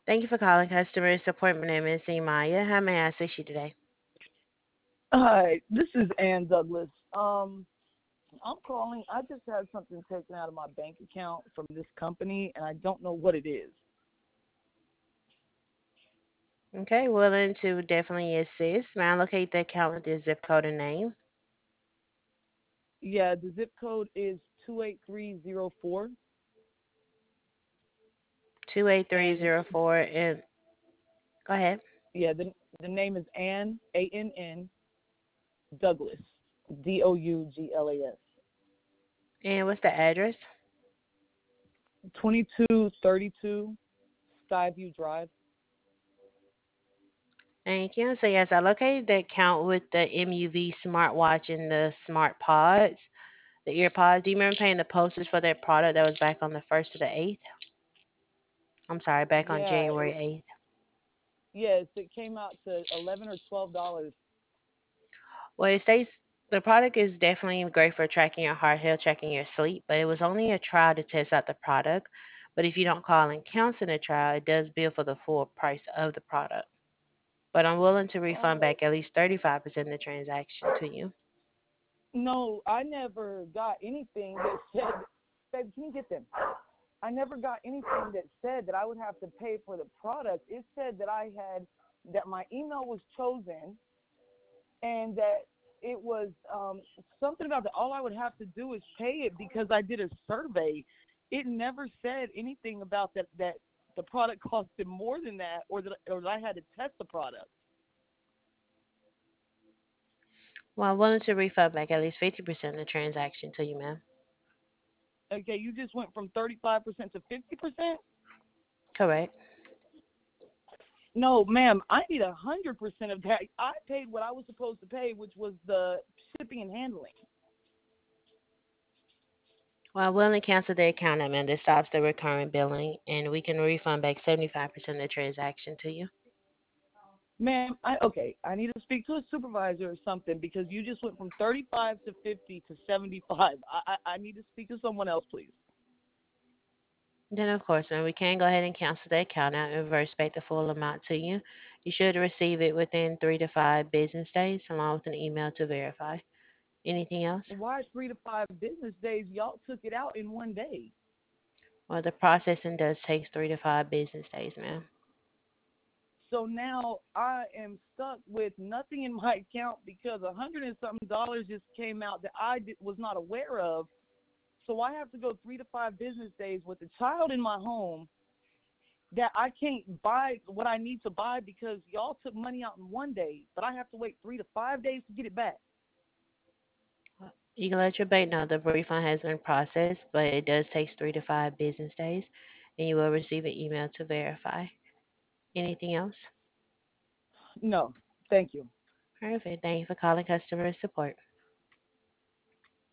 Thank you for calling customer support. My name is Imaya. How may I assist you today? Hi, this is Ann Douglas. I'm calling. I just had something taken out of my bank account from this company, and I don't know what it is. Okay, willing to definitely assist. May I locate the account with the zip code and name? Yeah, the zip code is 28304, and it's 28304 and go ahead. yeah, the name is Ann Ann Douglas, Douglas, And what's the address? 2232 Skyview Drive. Thank you. So yes, I located the account with the MUV smartwatch and the smart pods, the ear pods. Do you remember paying the postage for that product that was back on the 1st to the 8th? I'm sorry, back on Yeah, January 8th. yes, it came out to $11 or $12. Well, it states the product is definitely great for tracking your heart health, tracking your sleep, but it was only a trial to test out the product. But if you don't call and cancel the trial, it does bill for the full price of the product. But I'm willing to refund Oh, back at least 35% of the transaction to you. no, I never got anything that said, babe, can you get them? I never got anything that said that I would have to pay for the product. It said that that my email was chosen and that it was something about that all I would have to do is pay it because I did a survey. It never said anything about that the product costed more than that or that I had to test the product. Well, I'm willing to refund back at least 50% of the transaction to you, ma'am. Okay, you just went from 35% to 50%? Correct. No, ma'am, I need 100% of that. I paid what I was supposed to pay, which was the shipping and handling. Well, I'm willing to cancel the account, ma'am. This stops the recurring billing, and we can refund back 75% of the transaction to you. Ma'am, I need to speak to a supervisor or something because you just went from 35 to 50 to 75. I need to speak to someone else, please. Then, of course, ma'am, we can go ahead and cancel the account out and reverse back the full amount to you. You should receive it within 3 to 5 business days, along with an email to verify. Anything else? Why 3 to 5 business days? Y'all took it out in one day. Well, the processing does take 3 to 5 business days, ma'am. So now I am stuck with nothing in my account because $100 and something just came out that was not aware of. So I have to go 3 to 5 business days with a child in my home that I can't buy what I need to buy because y'all took money out in one day, but I have to wait 3 to 5 days to get it back. You can let your bank know the refund has been processed, but it does take 3 to 5 business days, and you will receive an email to verify. Anything else? No, thank you. Perfect. Thank you for calling customer support.